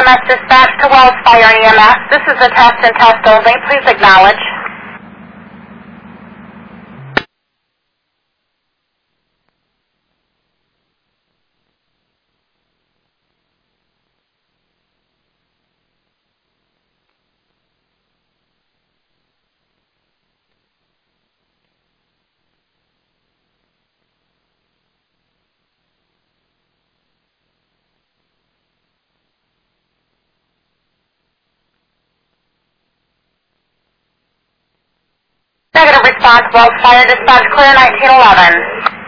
EMS dispatch to Wells Fire EMS. This is a test and test only. Please acknowledge. Negative response, Wells Fire dispatch clear 1911.